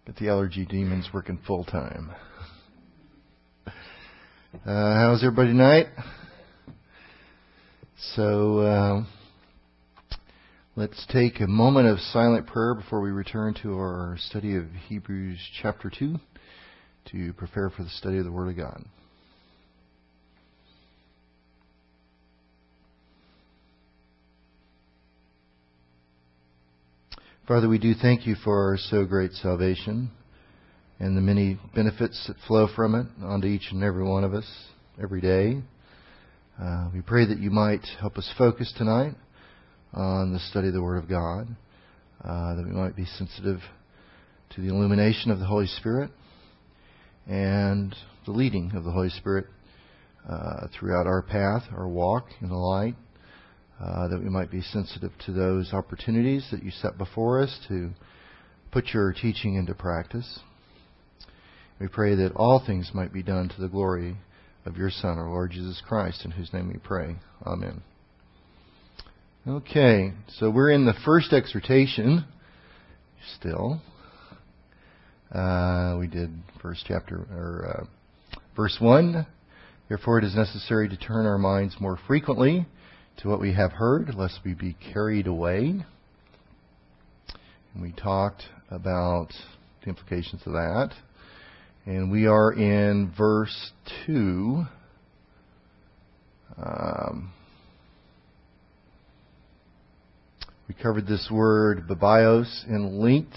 Get the allergy demons working full time. How's everybody tonight? So let's take a moment of silent prayer before we return to our study of Hebrews chapter 2 to prepare for the study of the Word of God. Father, we do thank you for our so great salvation and the many benefits that flow from it onto each and every one of us every day. We pray that you might help us focus tonight on the study of the Word of God, that we might be sensitive to the illumination of the Holy Spirit and the leading of the Holy Spirit throughout our path, our walk in the light. That we might be sensitive to those opportunities that you set before us to put your teaching into practice. We pray that all things might be done to the glory of your Son, our Lord Jesus Christ, in whose name we pray. Amen. Okay, so we're in the first exhortation still. We did verse 1. Therefore it is necessary to turn our minds more frequently to what we have heard, lest we be carried away. And we talked about the implications of that. And we are in verse 2. We covered this word babios in length.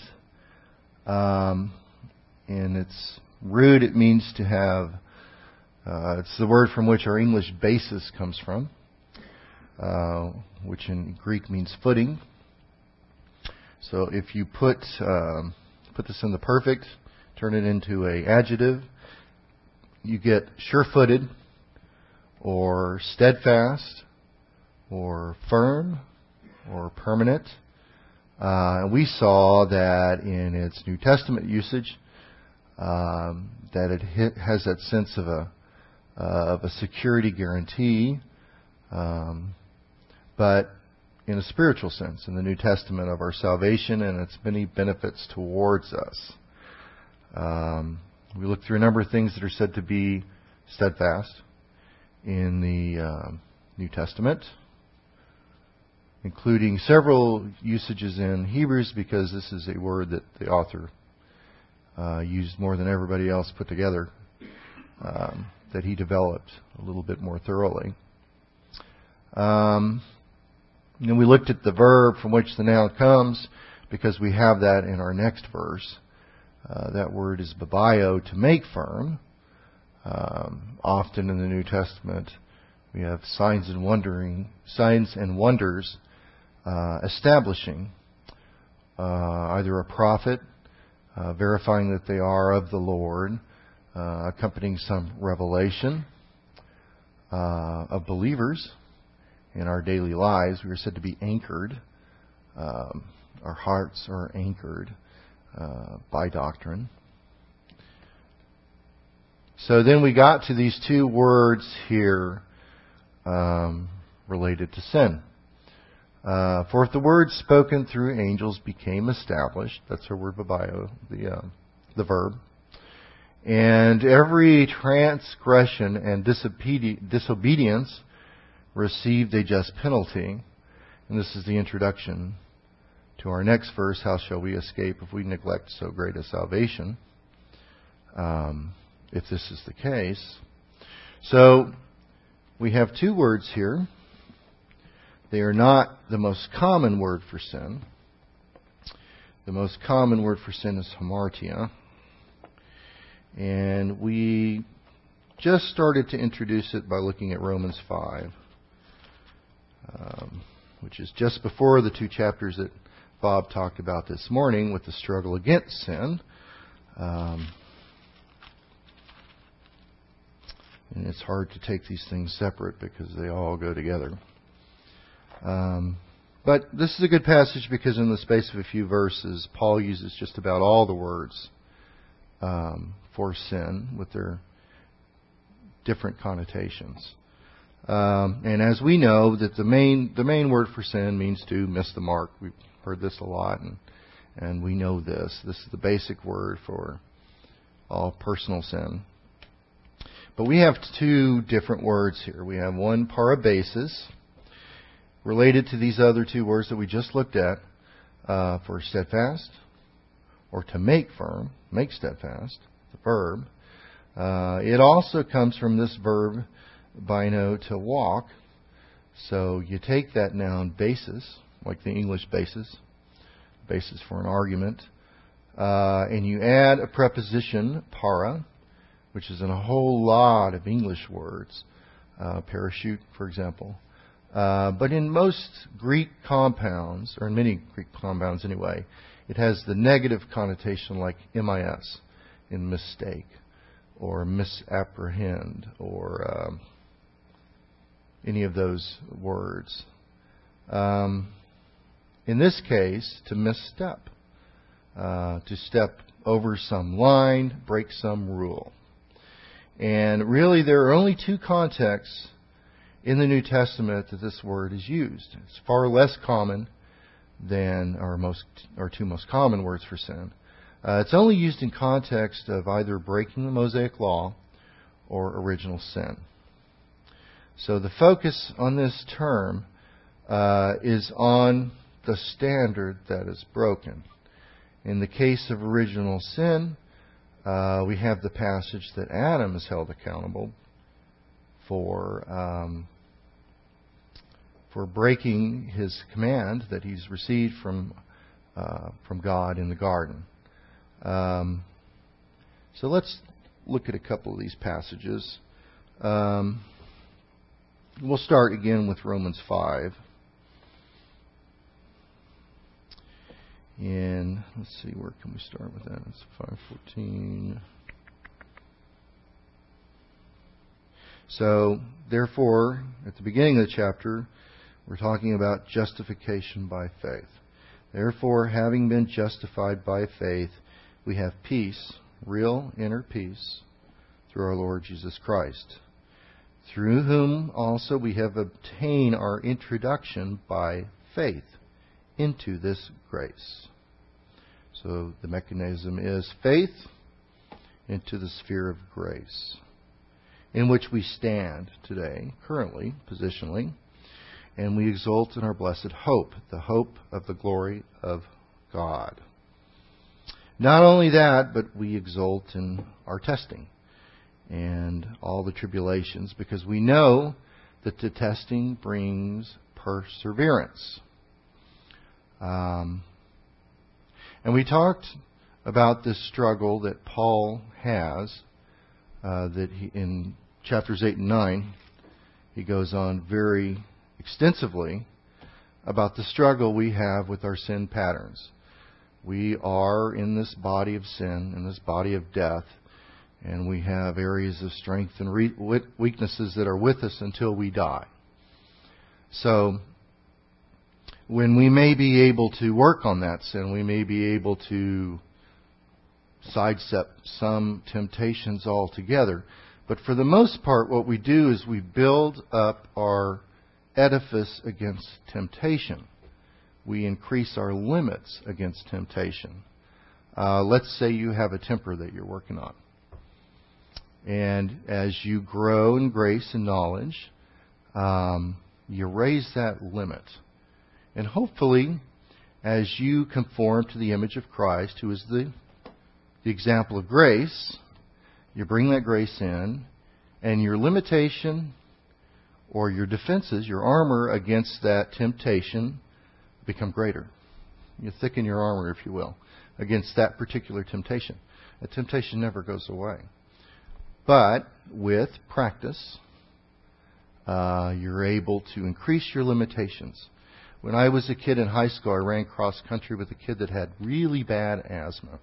In its root, it means to have, it's the word from which our English basis comes from. Which in Greek means footing. So if you put this in the perfect, turn it into an adjective, you get sure-footed, or steadfast, or firm, or permanent. And we saw that in its New Testament usage, that it has that sense of a security guarantee. But in a spiritual sense, in the New Testament, of our salvation and its many benefits towards us. We looked through a number of things that are said to be steadfast in the New Testament, including several usages in Hebrews, because this is a word that the author used more than everybody else put together, that he developed a little bit more thoroughly. And we looked at the verb from which the noun comes, because we have that in our next verse. That word is babio, to make firm. Often in the New Testament, we have signs and wonders establishing either a prophet, verifying that they are of the Lord, accompanying some revelation of believers. In our daily lives, we are said to be anchored. Our hearts are anchored by doctrine. So then we got to these two words here related to sin. For if the words spoken through angels became established, that's our word babio, the verb, and every transgression and disobedience received a just penalty. And this is the introduction to our next verse. How shall we escape if we neglect so great a salvation? If this is the case. So we have two words here. They are not the most common word for sin. The most common word for sin is hamartia. And we just started to introduce it by looking at Romans 5. Which is just before the two chapters that Bob talked about this morning with the struggle against sin. And it's hard to take these things separate because they all go together. But this is a good passage because in the space of a few verses, Paul uses just about all the words for sin with their different connotations. And as we know, that the main word for sin means to miss the mark. We've heard this a lot, And we know this. This is the basic word for all personal sin. But we have two different words here. We have one, parabasis, related to these other two words that we just looked at, for steadfast, or to make firm, make steadfast, the verb. It also comes from this verb, bino, to walk. So you take that noun basis, like the English basis for an argument, and you add a preposition, para, which is in a whole lot of English words, parachute, for example. But in most Greek compounds, or in many Greek compounds anyway, it has the negative connotation like mis, in mistake, or misapprehend, or any of those words. In this case, to misstep, to step over some line, break some rule. And really, there are only two contexts in the New Testament that this word is used. It's far less common than our two most common words for sin. It's only used in context of either breaking the Mosaic law or original sin. So the focus on this term is on the standard that is broken. In the case of original sin, we have the passage that Adam is held accountable for breaking his command that he's received from God in the garden. So let's look at a couple of these passages. We'll start again with Romans 5. And let's see, where can we start with that? It's 5:14. So, therefore, at the beginning of the chapter, we're talking about justification by faith. Therefore, having been justified by faith, we have peace, real inner peace, through our Lord Jesus Christ, through whom also we have obtained our introduction by faith into this grace. So the mechanism is faith into the sphere of grace, in which we stand today, currently, positionally, and we exult in our blessed hope, the hope of the glory of God. Not only that, but we exult in our testing and all the tribulations, because we know that the testing brings perseverance. And we talked about this struggle that Paul has, in chapters 8 and 9, he goes on very extensively about the struggle we have with our sin patterns. We are in this body of sin, in this body of death, and we have areas of strength and weaknesses that are with us until we die. So, when we may be able to work on that sin, we may be able to sidestep some temptations altogether. But for the most part, what we do is we build up our edifice against temptation. We increase our limits against temptation. Let's say you have a temper that you're working on. And as you grow in grace and knowledge, you raise that limit. And hopefully, as you conform to the image of Christ, who is the example of grace, you bring that grace in, and your limitation or your defenses, your armor against that temptation, become greater. You thicken your armor, if you will, against that particular temptation. A temptation never goes away. But with practice, you're able to increase your limitations. When I was a kid in high school, I ran cross country with a kid that had really bad asthma.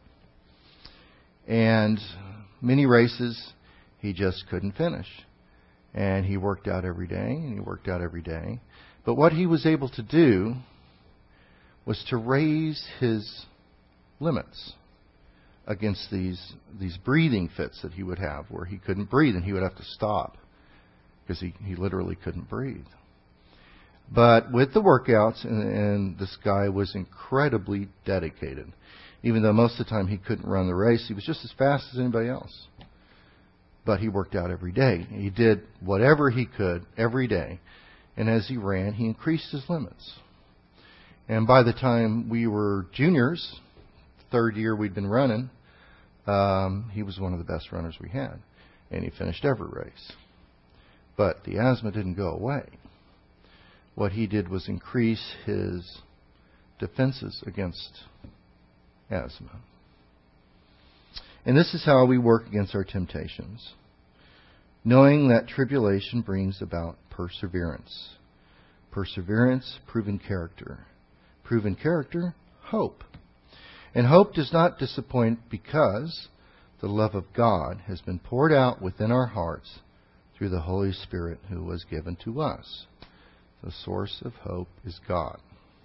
And many races, he just couldn't finish. And he worked out every day, and he worked out every day. But what he was able to do was to raise his limits against these breathing fits that he would have, where he couldn't breathe and he would have to stop because he literally couldn't breathe. But with the workouts, and this guy was incredibly dedicated. Even though most of the time he couldn't run the race, he was just as fast as anybody else. But he worked out every day. He did whatever he could every day. And as he ran, he increased his limits. And by the time we were juniors, third year we'd been running, he was one of the best runners we had. And he finished every race. But the asthma didn't go away. What he did was increase his defenses against asthma. And this is how we work against our temptations. Knowing that tribulation brings about perseverance. Perseverance, proven character. Proven character, hope. And hope does not disappoint because the love of God has been poured out within our hearts through the Holy Spirit who was given to us. The source of hope is God.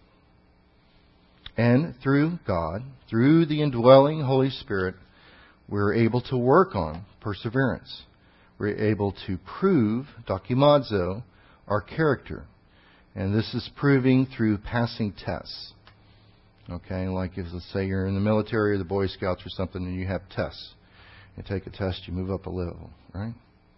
And through God, through the indwelling Holy Spirit, we're able to work on perseverance. We're able to prove, dokimazo, our character. And this is proving through passing tests. Okay, like if, let's say you're in the military or the Boy Scouts or something and you have tests. You take a test, you move up a level, right?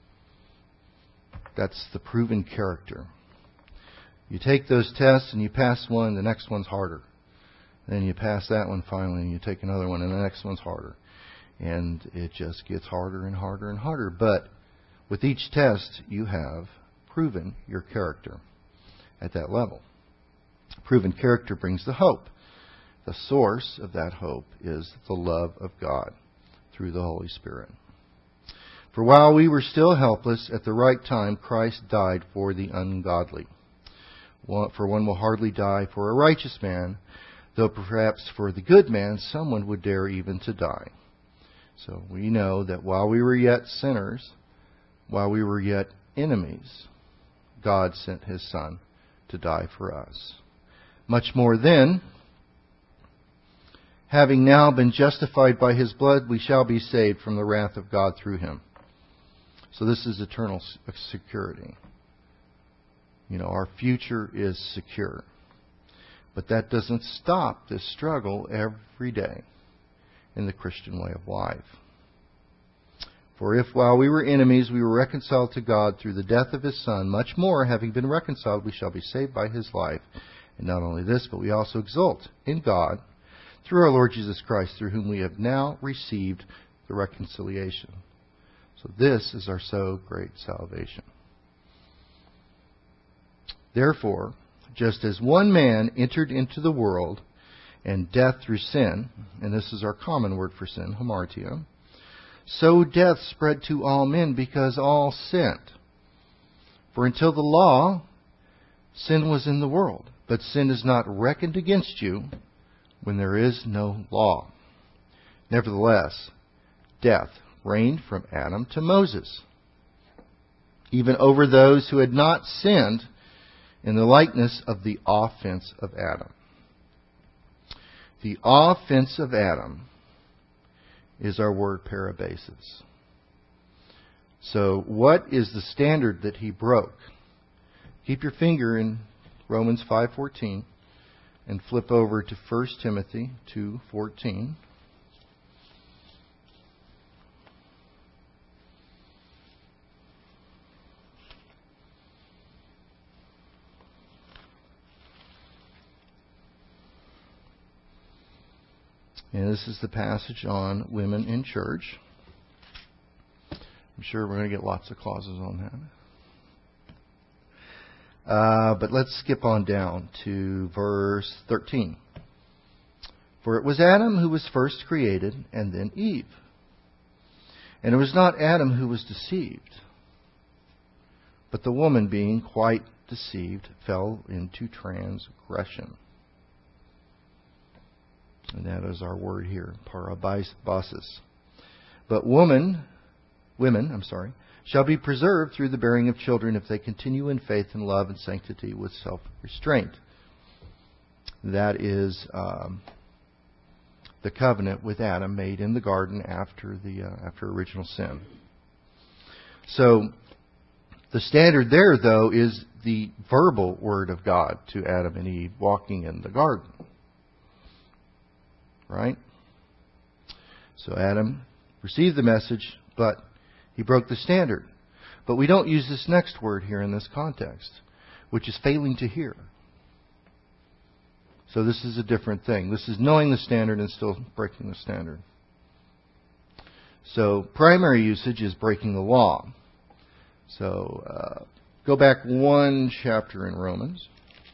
That's the proven character. You take those tests and you pass one, the next one's harder. Then you pass that one finally and you take another one and the next one's harder. And it just gets harder and harder and harder. But with each test, you have proven your character at that level. Proven character brings the hope. The source of that hope is the love of God through the Holy Spirit. For while we were still helpless, at the right time Christ died for the ungodly. For one will hardly die for a righteous man, though perhaps for the good man someone would dare even to die. So we know that while we were yet sinners, while we were yet enemies, God sent His Son to die for us. Much more then, having now been justified by His blood, we shall be saved from the wrath of God through Him. So this is eternal security. You know, our future is secure. But that doesn't stop this struggle every day in the Christian way of life. For if while we were enemies we were reconciled to God through the death of His Son, much more, having been reconciled, we shall be saved by His life. And not only this, but we also exult in God through our Lord Jesus Christ, through whom we have now received the reconciliation. So this is our so great salvation. Therefore, just as one man entered into the world, and death through sin, and this is our common word for sin, hamartia, so death spread to all men because all sinned. For until the law, sin was in the world, but sin is not reckoned against you when there is no law. Nevertheless, death reigned from Adam to Moses, even over those who had not sinned, in the likeness of the offense of Adam. The offense of Adam is our word parabasis. So what is the standard that he broke? Keep your finger in Romans 5:14 and flip over to 1 Timothy 2:14. And this is the passage on women in church. I'm sure we're going to get lots of clauses on that. But let's skip on down to verse 13. For it was Adam who was first created, and then Eve. And it was not Adam who was deceived, but the woman, being quite deceived, fell into transgression. And that is our word here, parabasis. But women, shall be preserved through the bearing of children if they continue in faith and love and sanctity with self-restraint. That is the covenant with Adam made in the garden after original sin. So The standard there, though, is the verbal word of God to Adam and Eve walking in the garden. Right? So Adam received the message, but he broke the standard. But we don't use this next word here in this context, which is failing to hear. So this is a different thing. This is knowing the standard and still breaking the standard. So primary usage is breaking the law. So go back one chapter in Romans.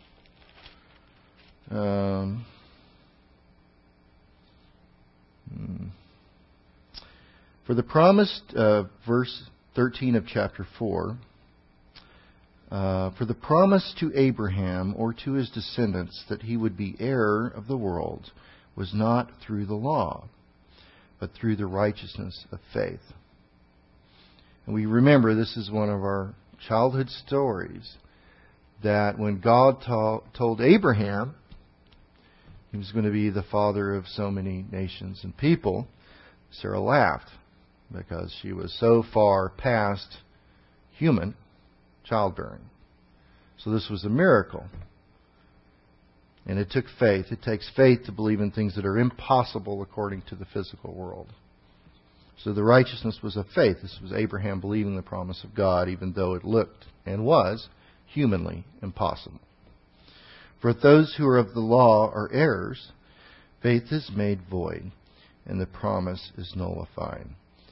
For the promised, verse 13 of chapter 4, for the promise to Abraham or to his descendants that he would be heir of the world was not through the law, but through the righteousness of faith. And we remember this is one of our childhood stories, that when God told Abraham he was going to be the father of so many nations and people, Sarah laughed because she was so far past human childbearing. So this was a miracle. And it took faith. It takes faith to believe in things that are impossible according to the physical world. So the righteousness was of faith. This was Abraham believing the promise of God, even though it looked and was humanly impossible. For if those who are of the law are heirs, faith is made void, and the promise is nullified.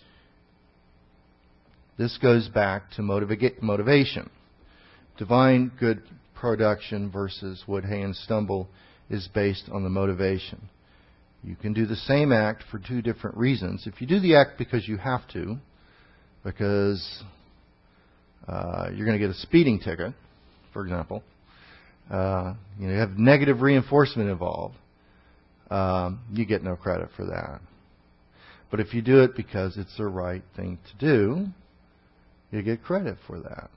This goes back to motivation. Divine good production versus wood, hay, and stubble is based on the motivation. You can do the same act for two different reasons. If you do the act because you have to, because you're going to get a speeding ticket, for example, you have negative reinforcement involved, you get no credit for that. But if you do it because it's the right thing to do, you get credit for that.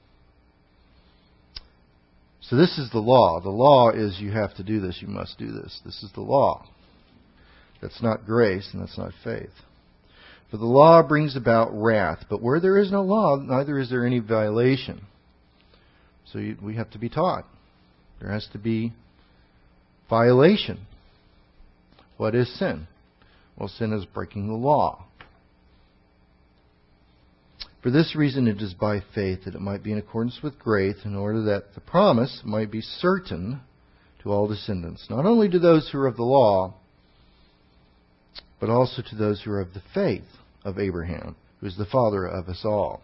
So this is the law. The law is you have to do this, you must do this. This is the law. That's not grace and that's not faith. For the law brings about wrath, but where there is no law, neither is there any violation. So we have to be taught. There has to be violation. What is sin? Well, sin is breaking the law. For this reason it is by faith, that it might be in accordance with grace, in order that the promise might be certain to all descendants, not only to those who are of the law, but also to those who are of the faith of Abraham, who is the father of us all.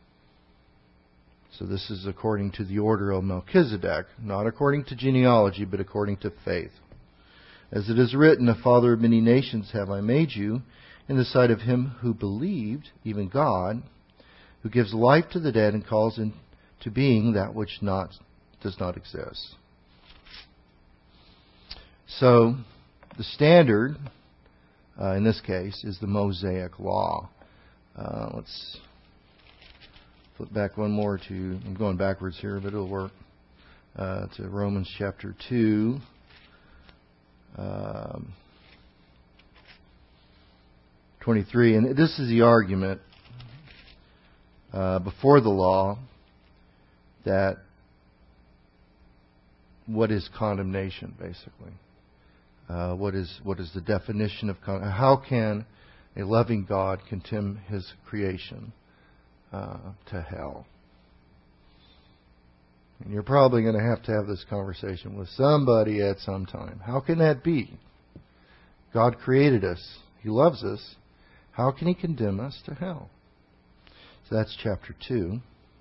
So this is according to the order of Melchizedek, not according to genealogy, but according to faith. As it is written, a father of many nations have I made you, in the sight of him who believed, even God, who gives life to the dead and calls into being that which does not exist. So the standard, in this case, is the Mosaic Law. Let's flip back one more to, I'm going backwards here, but it'll work, to Romans chapter 2. 23. And this is the argument before the law, that what is condemnation, basically? What is the definition of condemnation? How can a loving God condemn His creation to hell? And you're probably going to have this conversation with somebody at some time. How can that be? God created us. He loves us. How can He condemn us to hell? So that's chapter 2.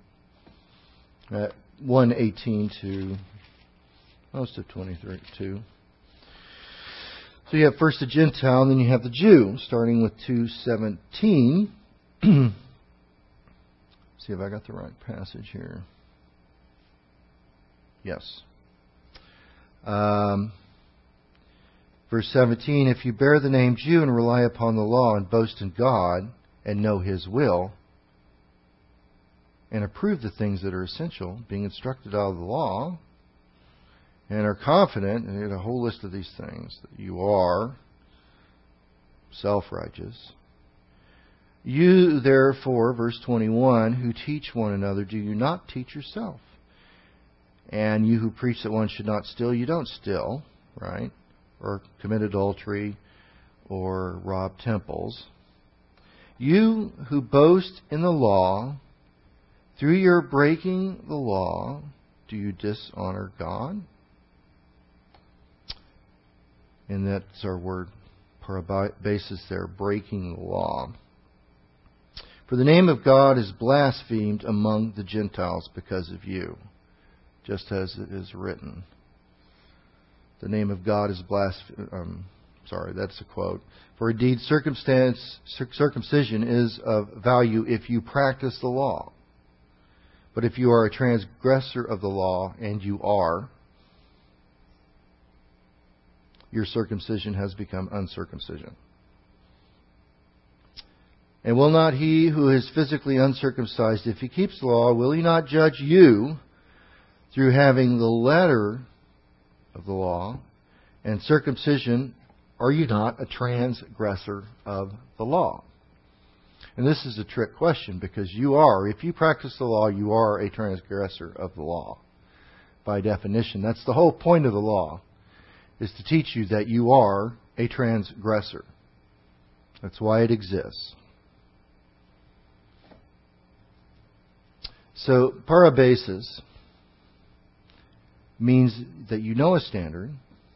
1:18 to most of 23:2. So you have first the Gentile, and then you have the Jew, starting with 2:17. See if I got the right passage here. Yes. Verse 17, if you bear the name Jew and rely upon the law and boast in God and know His will and approve the things that are essential, being instructed out of the law, and are confident, and a whole list of these things, that you are self-righteous, You therefore, verse 21, who teach one another, do you not teach yourself? And you who preach that one should not steal, you don't steal, right? Or commit adultery, or rob temples. You who boast in the law, through your breaking the law, do you dishonor God? And that's our word parabasis there, breaking the law. For the name of God is blasphemed among the Gentiles because of you, just as it is written. The name of God is blasphemed. That's a quote. For indeed, circumcision is of value if you practice the law. But if you are a transgressor of the law, and you are, your circumcision has become uncircumcision. And will not he who is physically uncircumcised, if he keeps the law, will he not judge you through having the letter of the law and circumcision? Are you not a transgressor of the law? And this is a trick question, because you are, if you practice the law, you are a transgressor of the law. By definition, that's the whole point of the law, is to teach you that you are a transgressor. That's why it exists. So, parabasis means that you know a standard,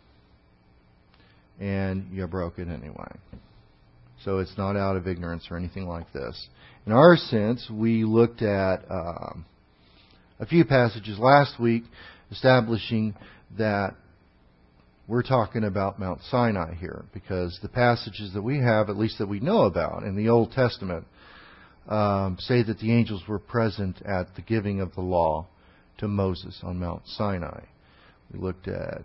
and you broke it anyway. So it's not out of ignorance or anything like this. In our sense, we looked at a few passages last week establishing that we're talking about Mount Sinai here, because the passages that we have, at least that we know about in the Old Testament, say that the angels were present at the giving of the law to Moses on Mount Sinai. We looked at...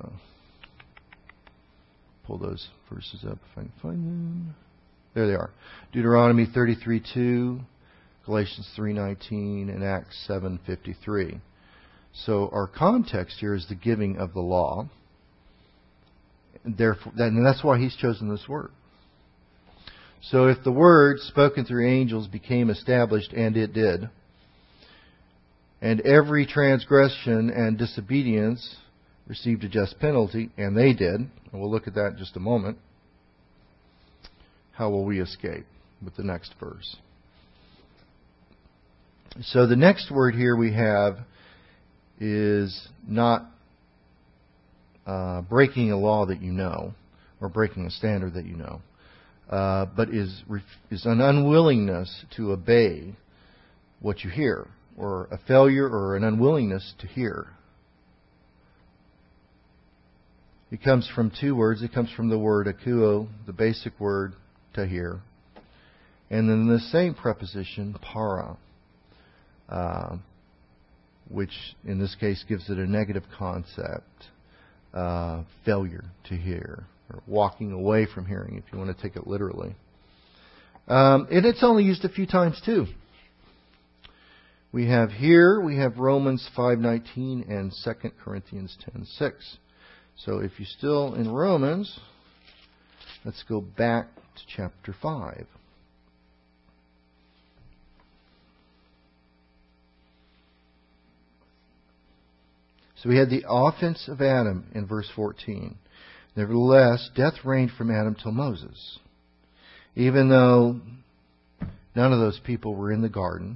pull those verses up if I can find them. There they are. Deuteronomy 33:2, Galatians 3:19, and Acts 7:53. So our context here is the giving of the law. Therefore, and that's why he's chosen this word. So if the word spoken through angels became established, and it did, and every transgression and disobedience received a just penalty, and they did, and we'll look at that in just a moment, how will we escape with the next verse? So the next word here we have is not breaking a law that you know, or breaking a standard that you know, but is an unwillingness to obey what you hear, or a failure or an unwillingness to hear. It comes from two words. It comes from the word akuo, the basic word to hear, and then the same preposition, para, which in this case gives it a negative concept, failure to hear, or walking away from hearing, if you want to take it literally. And it's only used a few times too. We have Romans 5:19 and 2 Corinthians 10:6. So if you're still in Romans, let's go back to chapter 5. So we had the offense of Adam in verse 14. Nevertheless, death reigned from Adam till Moses. Even though none of those people were in the garden,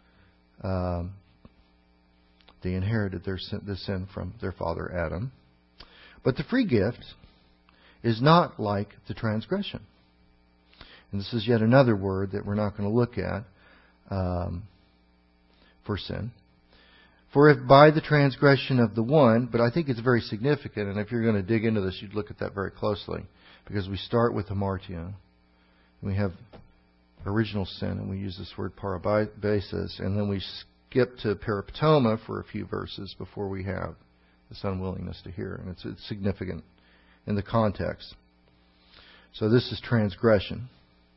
they inherited the sin from their father Adam. But the free gift is not like the transgression. And this is yet another word that we're not going to look at for sin. For if by the transgression of the one, but I think it's very significant, and if you're going to dig into this, you'd look at that very closely, because we start with hamartia. We have original sin, and we use this word parabasis, and then we skip to paraptoma for a few verses before we have this unwillingness to hear, and it's significant in the context. So this is transgression,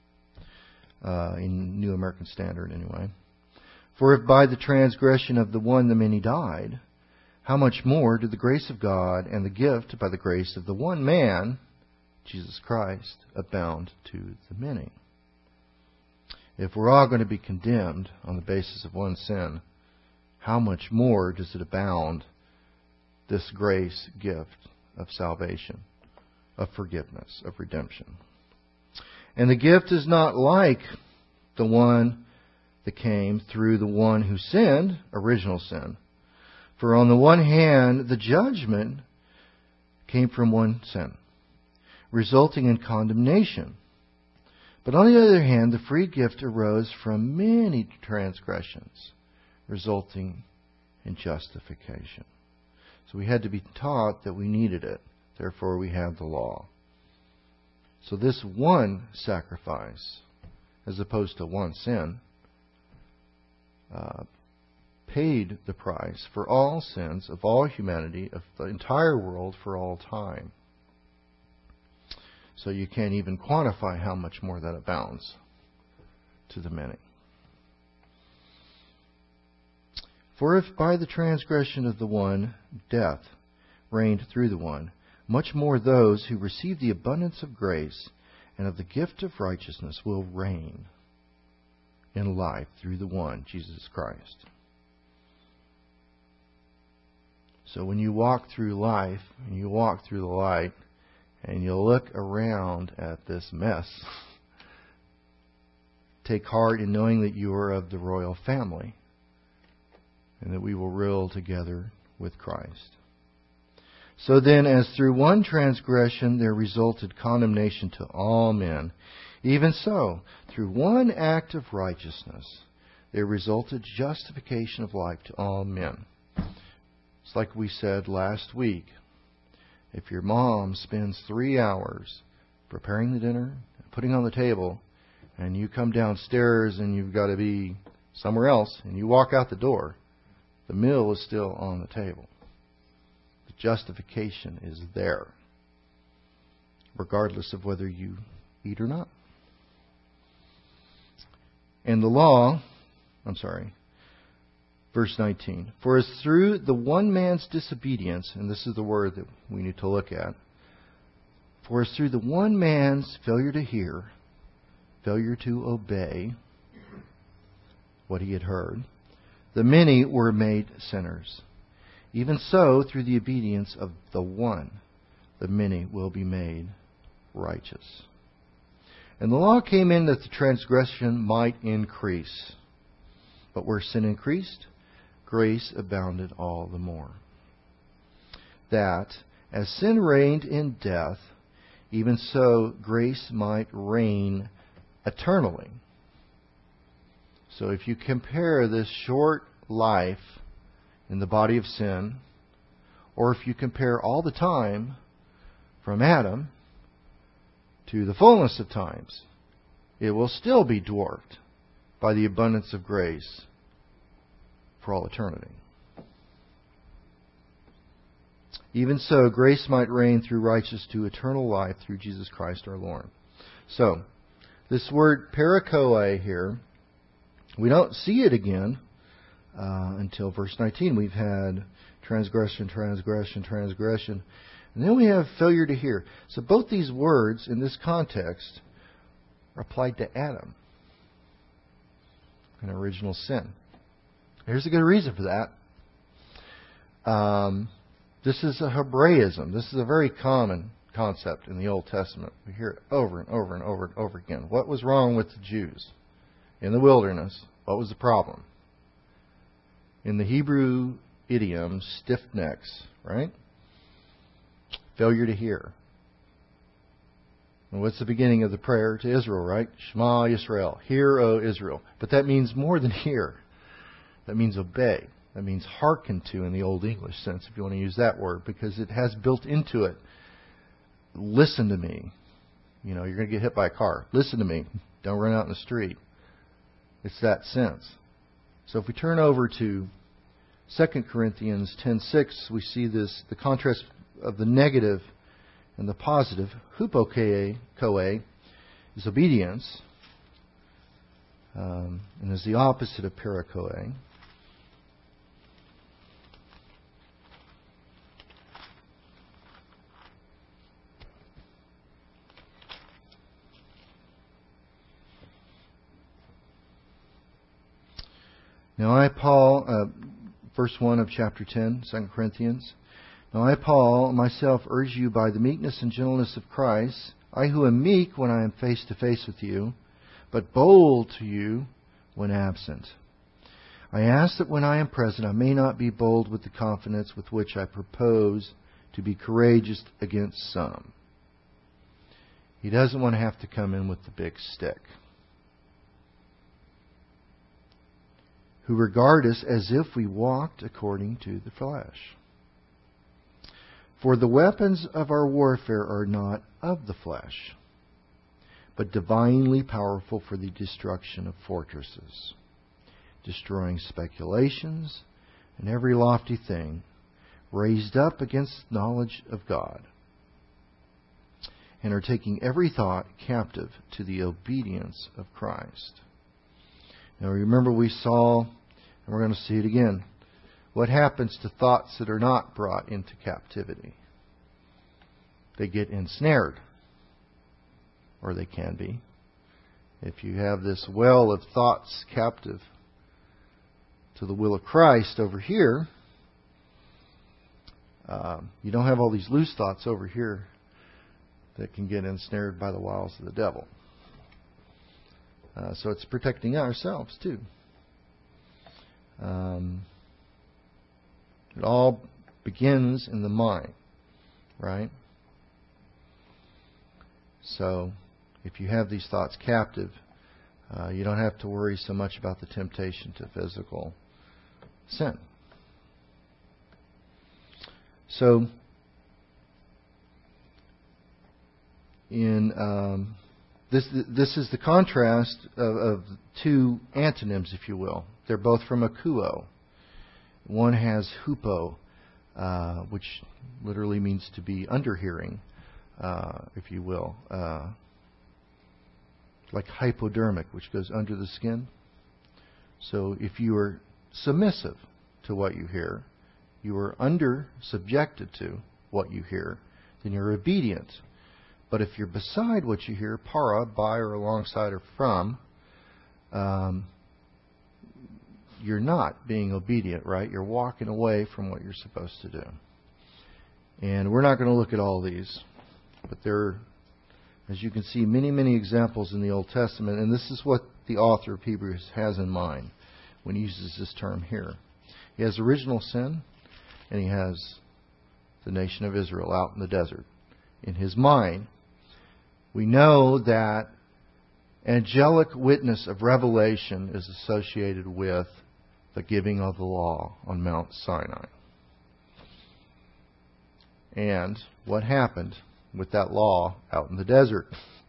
in New American Standard anyway. For if by the transgression of the one the many died, how much more did the grace of God and the gift by the grace of the one man, Jesus Christ, abound to the many? If we're all going to be condemned on the basis of one sin, how much more does it abound, this grace gift of salvation, of forgiveness, of redemption? And the gift is not like the one that came through the one who sinned, original sin. For on the one hand, the judgment came from one sin, resulting in condemnation. But on the other hand, the free gift arose from many transgressions, resulting in justification. So we had to be taught that we needed it. Therefore, we have the law. So this one sacrifice, as opposed to one sin, paid the price for all sins of all humanity, of the entire world, for all time. So you can't even quantify how much more that abounds to the many. For if by the transgression of the one death reigned through the one, much more those who receive the abundance of grace and of the gift of righteousness will reign in life through the one, Jesus Christ. So when you walk through life, and you walk through the light, and you look around at this mess, take heart in knowing that you are of the royal family, and that we will rule together with Christ. So then, as through one transgression there resulted condemnation to all men, even so, through one act of righteousness, there resulted justification of life to all men. It's like we said last week. If your mom spends 3 hours preparing the dinner, putting on the table, and you come downstairs and you've got to be somewhere else, and you walk out the door, the meal is still on the table. The justification is there, regardless of whether you eat or not. And the law, verse 19. For as through the one man's disobedience, and this is the word that we need to look at, for as through the one man's failure to hear, failure to obey what he had heard, the many were made sinners. Even so, through the obedience of the one, the many will be made righteous. And the law came in that the transgression might increase. But where sin increased, grace abounded all the more. That, as sin reigned in death, even so grace might reign eternally. So if you compare this short life in the body of sin, or if you compare all the time from Adam to the fullness of times, it will still be dwarfed by the abundance of grace for all eternity. Even so, grace might reign through righteousness to eternal life through Jesus Christ our Lord. So, this word parakoe here, we don't see it again until verse 19. We've had transgression, transgression, transgression. And then we have failure to hear. So both these words in this context are applied to Adam, an original sin. Here's a good reason for that. This is a Hebraism. This is a very common concept in the Old Testament. We hear it over and over and over and over again. What was wrong with the Jews in the wilderness? What was the problem? In the Hebrew idiom, stiff necks, right? Failure to hear. And what's the beginning of the prayer to Israel, right? Shema Yisrael. Hear, O Israel. But that means more than hear. That means obey. That means hearken to in the Old English sense, if you want to use that word, because it has built into it, listen to me. You know, you're going to get hit by a car. Listen to me. Don't run out in the street. It's that sense. So if we turn over to 2 Corinthians 10:6, we see this, the contrast of the negative and the positive. Hupokoe is obedience, and is the opposite of parakoe. Now I, Paul, verse 1 of chapter 10, 2 Corinthians. Now I, Paul, myself urge you by the meekness and gentleness of Christ, I who am meek when I am face to face with you, but bold to you when absent. I ask that when I am present I may not be bold with the confidence with which I propose to be courageous against some. He doesn't want to have to come in with the big stick. Who regard us as if we walked according to the flesh. For the weapons of our warfare are not of the flesh, but divinely powerful for the destruction of fortresses, destroying speculations and every lofty thing raised up against knowledge of God, and are taking every thought captive to the obedience of Christ. Now remember we saw, and we're going to see it again, what happens to thoughts that are not brought into captivity? They get ensnared, or they can be. If you have this well of thoughts captive to the will of Christ over here, you don't have all these loose thoughts over here that can get ensnared by the wiles of the devil. So it's protecting ourselves too. It all begins in the mind, right? So if you have these thoughts captive, you don't have to worry so much about the temptation to physical sin. So in this is the contrast of two antonyms, if you will. They're both from akuo. One has hupo, which literally means to be underhearing, if you will. Like hypodermic, which goes under the skin. So if you are submissive to what you hear, you are subjected to what you hear, then you're obedient. But if you're beside what you hear, para, by or alongside or from, you're not being obedient, right? You're walking away from what you're supposed to do. And we're not going to look at all these, but there are, as you can see, many, many examples in the Old Testament, and this is what the author of Hebrews has in mind when he uses this term here. He has original sin, and he has the nation of Israel out in the desert. In his mind, we know that angelic witness of revelation is associated with the giving of the law on Mount Sinai. And what happened with that law out in the desert?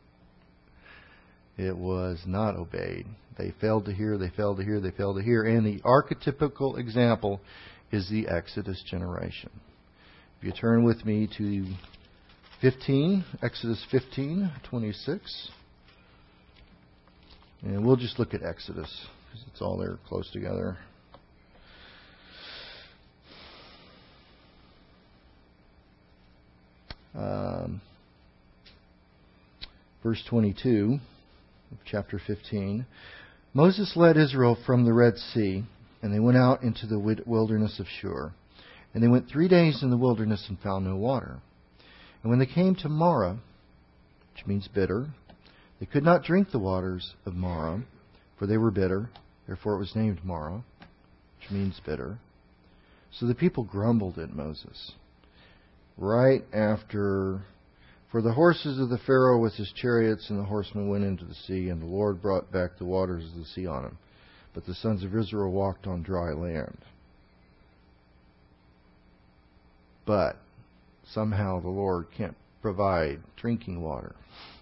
It was not obeyed. They failed to hear, they failed to hear, they failed to hear. And the archetypical example is the Exodus generation. If you turn with me to Exodus 15:26. And we'll just look at Exodus, because it's all there close together. Verse 22 of chapter 15. Moses led Israel from the Red Sea, and they went out into the wilderness of Shur. And they went 3 days in the wilderness and found no water. And when they came to Marah, which means bitter, they could not drink the waters of Marah, for they were bitter. Therefore it was named Marah, which means bitter. So the people grumbled at Moses. Right after, for the horses of the Pharaoh with his chariots and the horsemen went into the sea, and the Lord brought back the waters of the sea on him. But the sons of Israel walked on dry land. But somehow the Lord can't provide drinking water.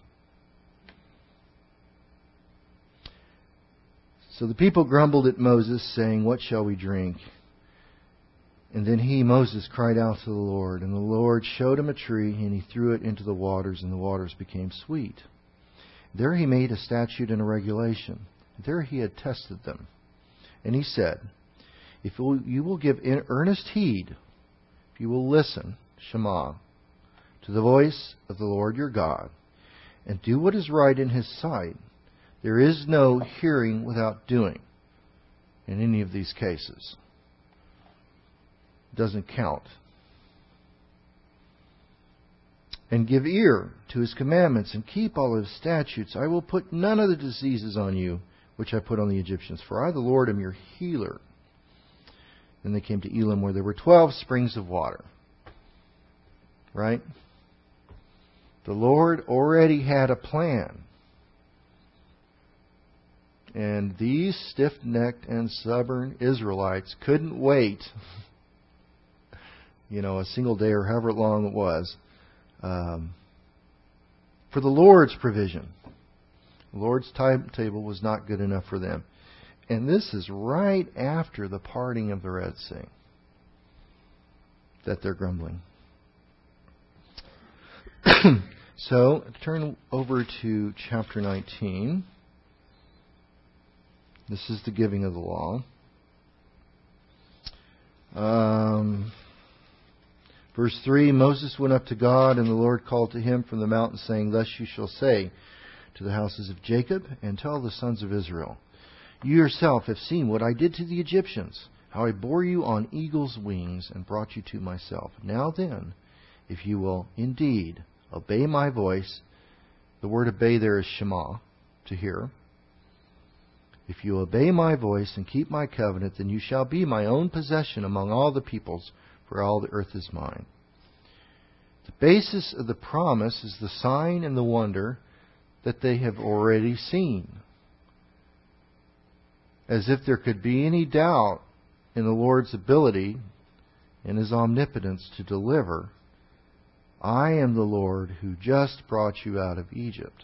So the people grumbled at Moses, saying, "What shall we drink?" And then Moses, cried out to the Lord. And the Lord showed him a tree, and he threw it into the waters, and the waters became sweet. There he made a statute and a regulation. There he had tested them. And he said, "If you will give earnest heed, if you will listen, Shema, to the voice of the Lord your God, and do what is right in His sight, there is no hearing without doing." in any of these cases. It doesn't count. And give ear to His commandments and keep all His statutes. I will put none of the diseases on you which I put on the Egyptians, for I, the Lord, am your healer. Then they came to Elim, where there were 12 springs of water. Right? The Lord already had a plan. And these stiff-necked and stubborn Israelites couldn't wait, a single day or however long it was, for the Lord's provision. The Lord's timetable was not good enough for them. And this is right after the parting of the Red Sea that they're grumbling. So, turn over to chapter 19. This is the giving of the law. Verse 3, Moses went up to God, and the Lord called to him from the mountain, saying, Thus you shall say to the houses of Jacob, and tell the sons of Israel, You yourself have seen what I did to the Egyptians, how I bore you on eagle's wings and brought you to myself. Now then, if you will indeed obey my voice, the word obey there is shema, to hear. If you obey my voice and keep my covenant, then you shall be my own possession among all the peoples, for all the earth is mine. The basis of the promise is the sign and the wonder that they have already seen. As if there could be any doubt in the Lord's ability and His omnipotence to deliver, I am the Lord who just brought you out of Egypt.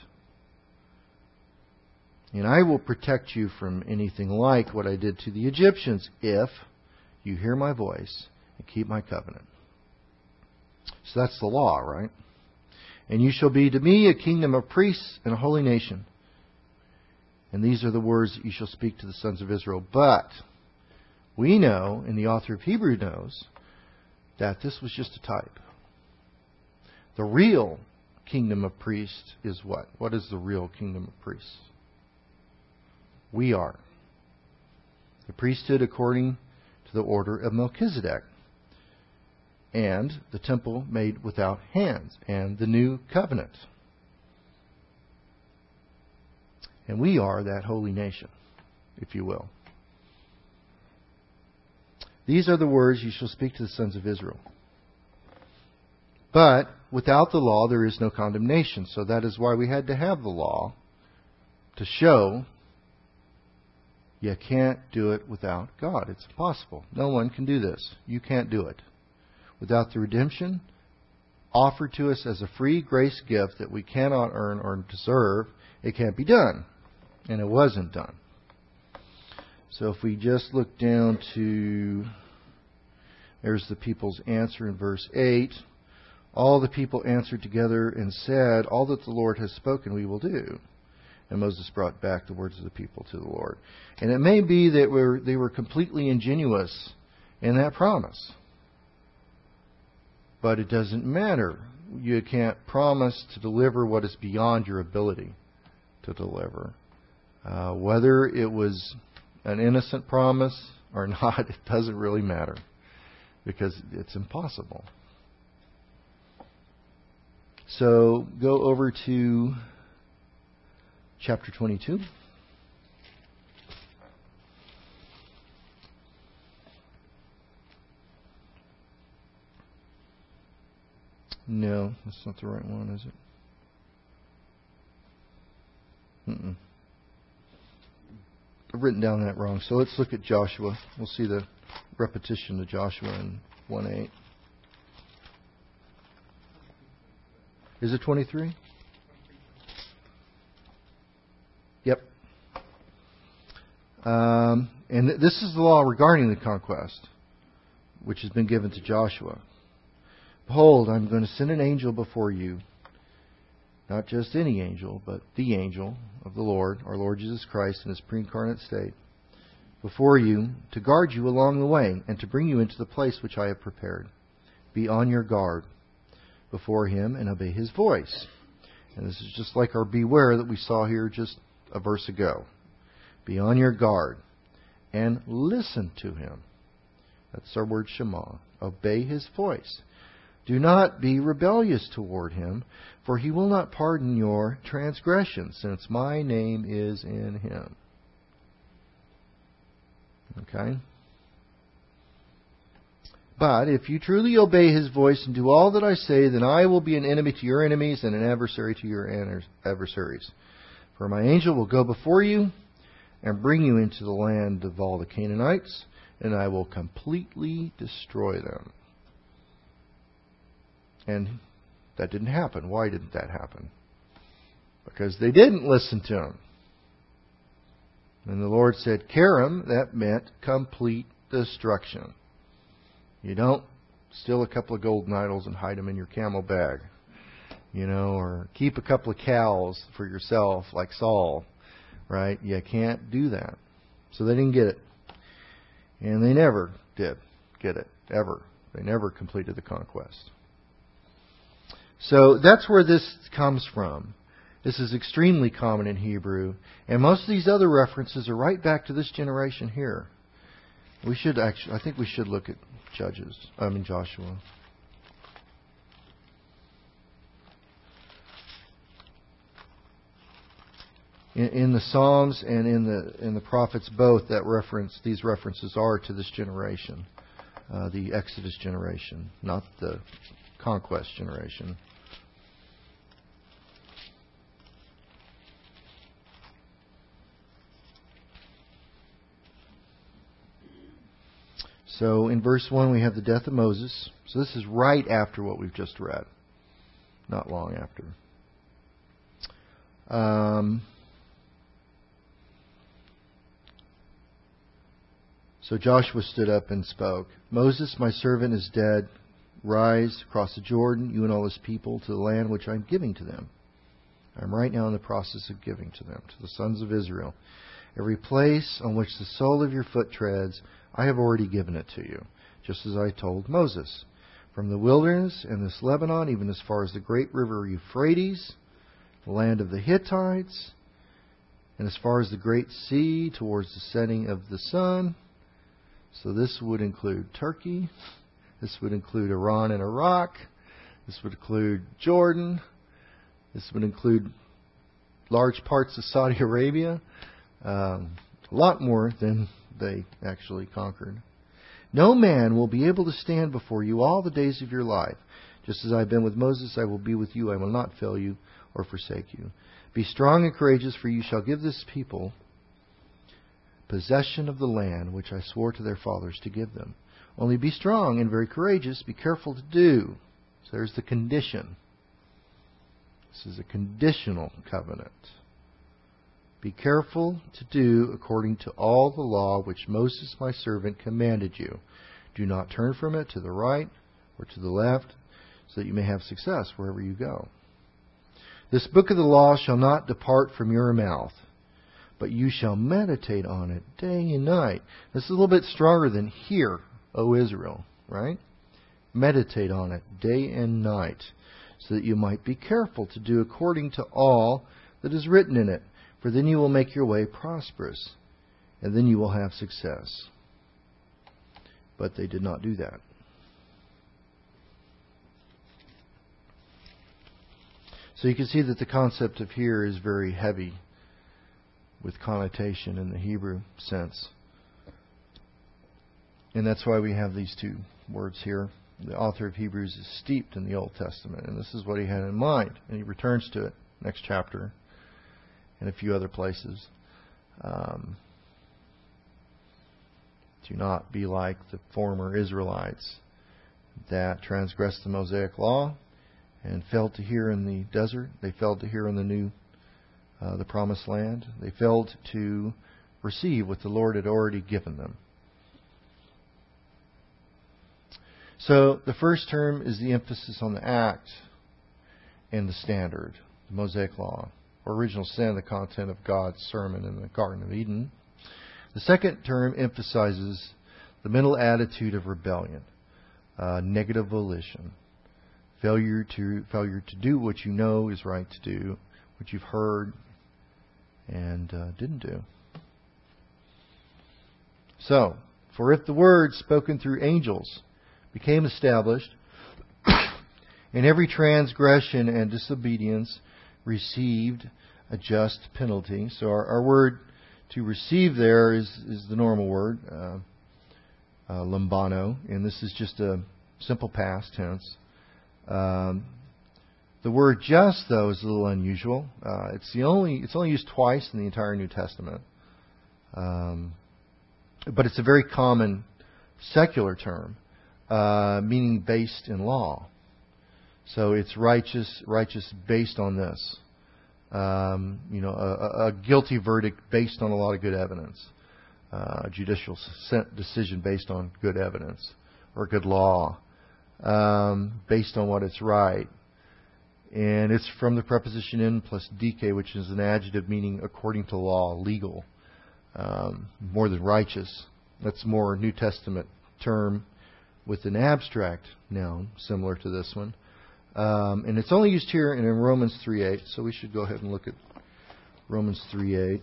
And I will protect you from anything like what I did to the Egyptians if you hear my voice and keep my covenant. So that's the law, right? And you shall be to me a kingdom of priests and a holy nation. And these are the words that you shall speak to the sons of Israel. But we know, and the author of Hebrews knows, that this was just a type. The real kingdom of priests is what? What is the real kingdom of priests? We are. The priesthood according to the order of Melchizedek. And the temple made without hands. And the new covenant. And we are that holy nation, if you will. These are the words you shall speak to the sons of Israel. But without the law there is no condemnation. So that is why we had to have the law, to show you can't do it without God. It's impossible. No one can do this. You can't do it. Without the redemption offered to us as a free grace gift that we cannot earn or deserve, it can't be done. And it wasn't done. So if we just look down to, there's the people's answer in verse 8. All the people answered together and said, All that the Lord has spoken we will do. And Moses brought back the words of the people to the Lord. And it may be that they were completely ingenuous in that promise. But it doesn't matter. You can't promise to deliver what is beyond your ability to deliver. Whether it was an innocent promise or not, it doesn't really matter. Because it's impossible. So go over to chapter 22. No, that's not the right one, is it? I've written down that wrong. So let's look at Joshua. We'll see the repetition of Joshua in 1:8. Is it 23? Yep. And this is the law regarding the conquest, which has been given to Joshua. Behold, I'm going to send an angel before you. Not just any angel, but the angel of the Lord, our Lord Jesus Christ in His pre-incarnate state, before you to guard you along the way and to bring you into the place which I have prepared. Be on your guard before Him and obey His voice. And this is just like our beware that we saw here just a verse ago. Be on your guard and listen to him. That's our word Shema. Obey his voice. Do not be rebellious toward him, for he will not pardon your transgressions, since my name is in him. Okay? But if you truly obey his voice and do all that I say, then I will be an enemy to your enemies and an adversary to your adversaries. For my angel will go before you and bring you into the land of all the Canaanites, and I will completely destroy them. And that didn't happen. Why didn't that happen? Because they didn't listen to him. And the Lord said, Karam, that meant complete destruction. You don't steal a couple of golden idols and hide them in your camel bag. Or keep a couple of cows for yourself like Saul. Right? You can't do that. So they didn't get it. And they never did get it. Ever. They never completed the conquest. So that's where this comes from. This is extremely common in Hebrew. And most of these other references are right back to this generation here. I think we should look at Joshua. In the Psalms and in the prophets both, these references are to this generation, the Exodus generation, not the conquest generation. So in verse 1 we have the death of Moses. So this is right after what we've just read. Not long after. So Joshua stood up and spoke. Moses, my servant, is dead. Rise, cross the Jordan, you and all this people, to the land which I am giving to them. I am right now in the process of giving to them, to the sons of Israel. Every place on which the sole of your foot treads, I have already given it to you, just as I told Moses. From the wilderness and this Lebanon, even as far as the great river Euphrates, the land of the Hittites, and as far as the great sea towards the setting of the sun. So this would include Turkey. This would include Iran and Iraq. This would include Jordan. This would include large parts of Saudi Arabia. A lot more than they actually conquered. No man will be able to stand before you all the days of your life. Just as I have been with Moses, I will be with you. I will not fail you or forsake you. Be strong and courageous, for you shall give this people possession of the land which I swore to their fathers to give them. Only be strong and very courageous. Be careful to do. So there's the condition. This is a conditional covenant. Be careful to do according to all the law which Moses my servant commanded you. Do not turn from it to the right or to the left, so that you may have success wherever you go. This book of the law shall not depart from your mouth, but you shall meditate on it day and night. This is a little bit stronger than hear, O Israel, right? Meditate on it day and night, so that you might be careful to do according to all that is written in it. For then you will make your way prosperous, and then you will have success. But they did not do that. So you can see that the concept of here is very heavy with connotation in the Hebrew sense. And that's why we have these two words here. The author of Hebrews is steeped in the Old Testament, and this is what he had in mind. And he returns to it next chapter and a few other places. Do not be like the former Israelites that transgressed the Mosaic law and failed to hear in the desert. They failed to hear in the promised land. They failed to receive what the Lord had already given them. So the first term is the emphasis on the act and the standard, the Mosaic law, or original sin, the content of God's sermon in the Garden of Eden. The second term emphasizes the mental attitude of rebellion, negative volition, failure to do what you know is right to do, what you've heard and didn't do. So, for if the word spoken through angels became established, and every transgression and disobedience received a just penalty. So our word to receive there is the normal word, lambano, and this is just a simple past tense. The word just, though, is a little unusual. It's only used twice in the entire New Testament. But it's a very common secular term, meaning based in law. So it's righteous based on this. A guilty verdict based on a lot of good evidence. A judicial decision based on good evidence or good law, based on what is right. And it's from the preposition in plus dike, which is an adjective meaning according to law, legal, more than righteous. That's more a New Testament term with an abstract noun similar to this one. And it's only used here and in Romans 3:8, so we should go ahead and look at Romans 3:8.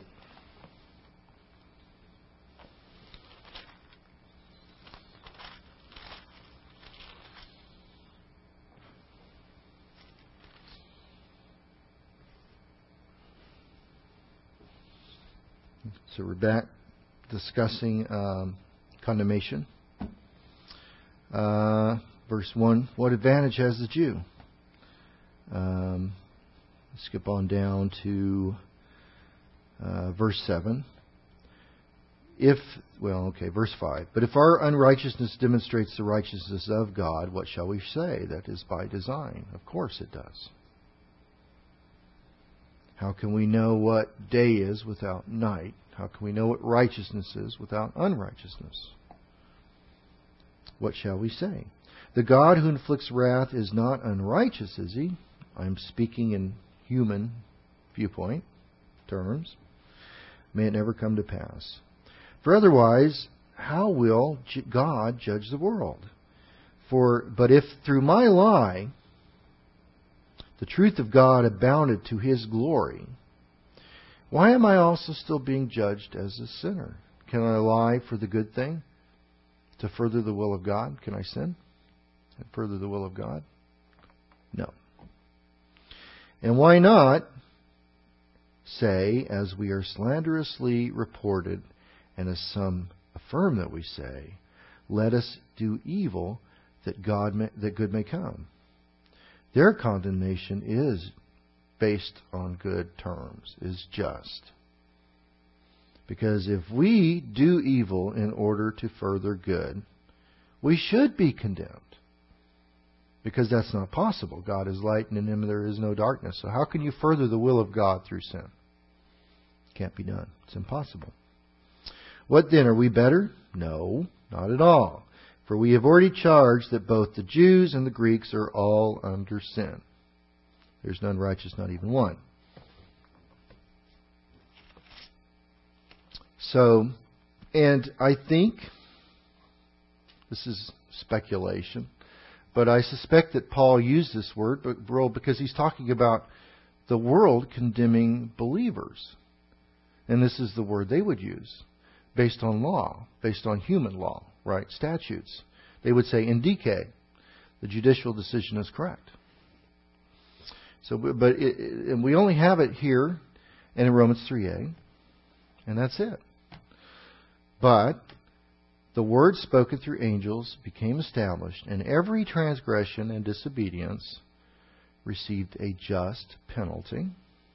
So we're back discussing condemnation. Verse 1, what advantage has the Jew? Skip on down to verse 7. Verse 5. But if our unrighteousness demonstrates the righteousness of God, what shall we say? That is by design. Of course it does. How can we know what day is without night? How can we know what righteousness is without unrighteousness? What shall we say? The God who inflicts wrath is not unrighteous, is He? I'm speaking in human viewpoint terms. May it never come to pass. For otherwise, how will God judge the world? But if through my lie the truth of God abounded to His glory, why am I also still being judged as a sinner? Can I lie for the good thing? To further the will of God? Can I sin and further the will of God? No. And why not say, as we are slanderously reported, and as some affirm that we say, let us do evil that good may come? Their condemnation is based on good terms, is just. Because if we do evil in order to further good, we should be condemned. Because that's not possible. God is light and in Him there is no darkness. So how can you further the will of God through sin? Can't be done. It's impossible. What then? Are we better? No, not at all. For we have already charged that both the Jews and the Greeks are all under sin. There's none righteous, not even one. So, and I think, this is speculation, but I suspect that Paul used this word because he's talking about the world condemning believers. And this is the word they would use based on law, based on human law, right? Statutes. They would say, indike, the judicial decision is correct. So, and we only have it here and in Romans 3:8, and that's it. But the word spoken through angels became established, and every transgression and disobedience received a just penalty.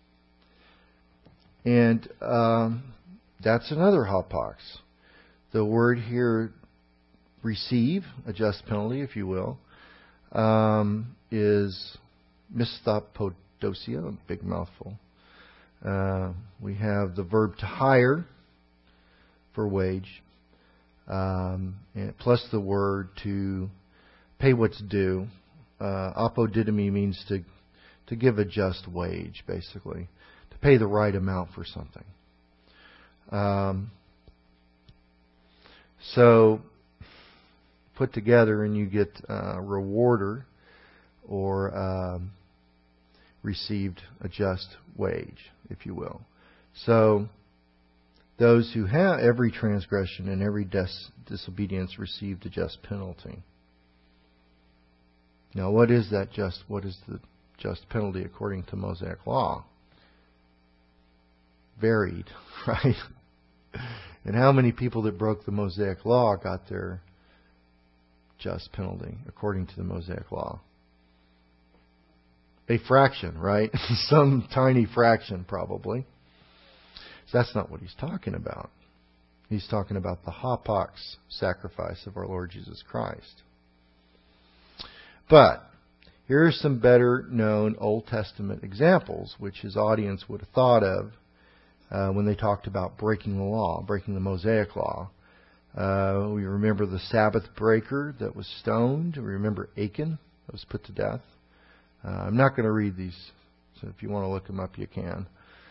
And that's another hotbox. The word here, receive, a just penalty, if you will, is misthopodosia, big mouthful. We have the verb to hire for wage, plus the word to pay what's due. Apodidomi means to give a just wage, basically, to pay the right amount for something. So put together and you get rewarder or received a just wage, if you will. So those who have every transgression and every disobedience received a just penalty. Now, what is the just penalty according to Mosaic law? Varied, right? And how many people that broke the Mosaic law got their just penalty according to the Mosaic law? A fraction, right? Some tiny fraction, probably. So that's not what he's talking about. He's talking about the hapax sacrifice of our Lord Jesus Christ. But here are some better known Old Testament examples which his audience would have thought of when they talked about breaking the law, breaking the Mosaic law. We remember the Sabbath breaker that was stoned. We remember Achan that was put to death. I'm not going to read these, so if you want to look them up, you can.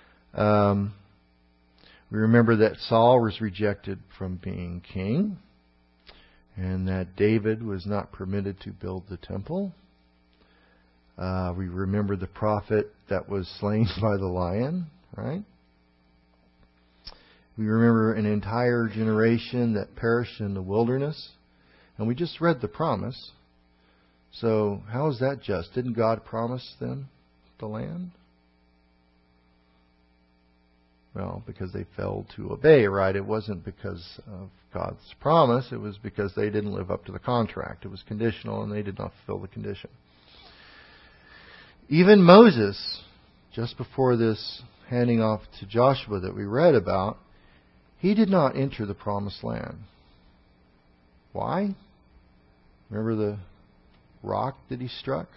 We remember that Saul was rejected from being king, and that David was not permitted to build the temple. We remember the prophet that was slain by the lion, right? We remember an entire generation that perished in the wilderness, and we just read the promise. So how is that just? Didn't God promise them the land? Well, because they failed to obey, right? It wasn't because of God's promise. It was because they didn't live up to the contract. It was conditional, and they did not fulfill the condition. Even Moses, just before this handing off to Joshua that we read about, he did not enter the promised land. Why? Remember the rock that he struck?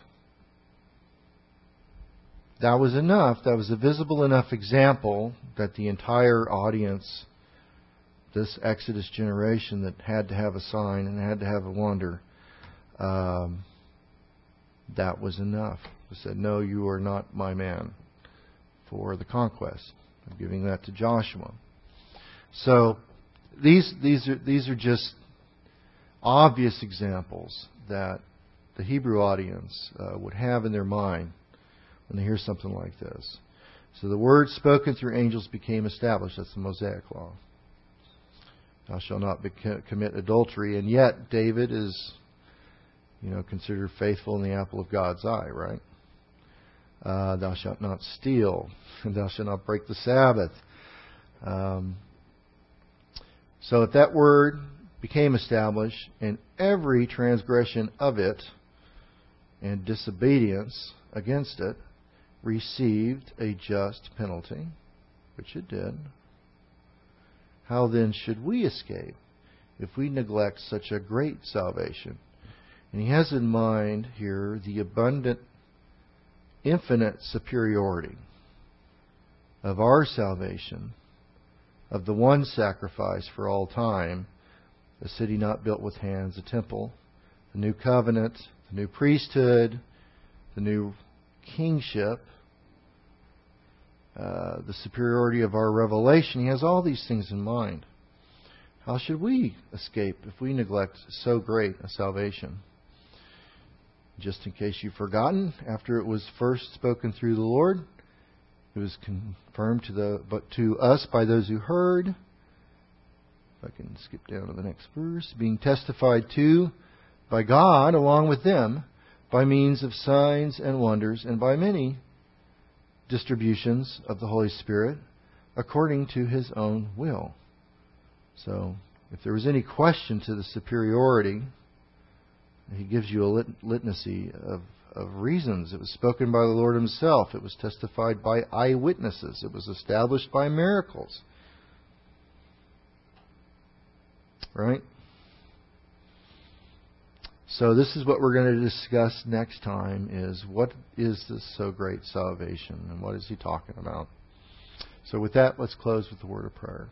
That was enough. That was a visible enough example that the entire audience, this Exodus generation that had to have a sign and had to have a wonder, that was enough. He said, no, you are not my man for the conquest. I'm giving that to Joshua. So these are just obvious examples that the Hebrew audience would have in their mind when they hear something like this. So the word spoken through angels became established. That's the Mosaic law. Thou shalt not commit adultery. And yet David is, considered faithful in the apple of God's eye, right? Thou shalt not steal. And thou shalt not break the Sabbath. So if that word became established, and every transgression of it and disobedience against it received a just penalty, which it did, how then should we escape if we neglect such a great salvation? And he has in mind here the abundant, infinite superiority of our salvation, of the one sacrifice for all time, a city not built with hands, a temple, the new covenant, the new priesthood, the new kingship, the superiority of our revelation. He has all these things in mind. How should we escape if we neglect so great a salvation? Just in case you've forgotten, after it was first spoken through the Lord, it was confirmed to us by those who heard. If I can skip down to the next verse. Being testified to by God along with them by means of signs and wonders and by many distributions of the Holy Spirit according to His own will. So, if there was any question to the superiority, He gives you a litany of reasons. It was spoken by the Lord Himself. It was testified by eyewitnesses. It was established by miracles. Right? So this is what we're going to discuss next time, is what is this so great salvation and what is he talking about? So with that, let's close with the word of prayer.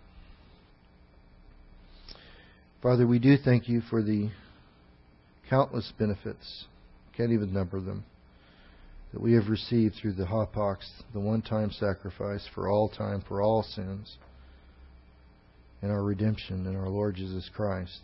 Father, we do thank you for the countless benefits, can't even number them, that we have received through the hapax, the one-time sacrifice for all time, for all sins, and our redemption in our Lord Jesus Christ.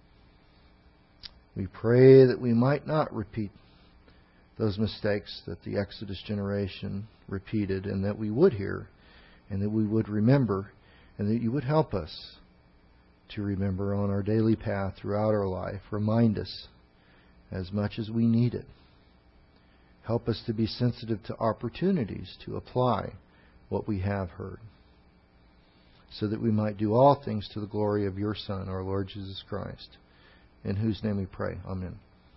We pray that we might not repeat those mistakes that the Exodus generation repeated, and that we would hear, and that we would remember, and that you would help us to remember on our daily path throughout our life. Remind us as much as we need it. Help us to be sensitive to opportunities to apply what we have heard, so that we might do all things to the glory of your Son, our Lord Jesus Christ, in whose name we pray. Amen.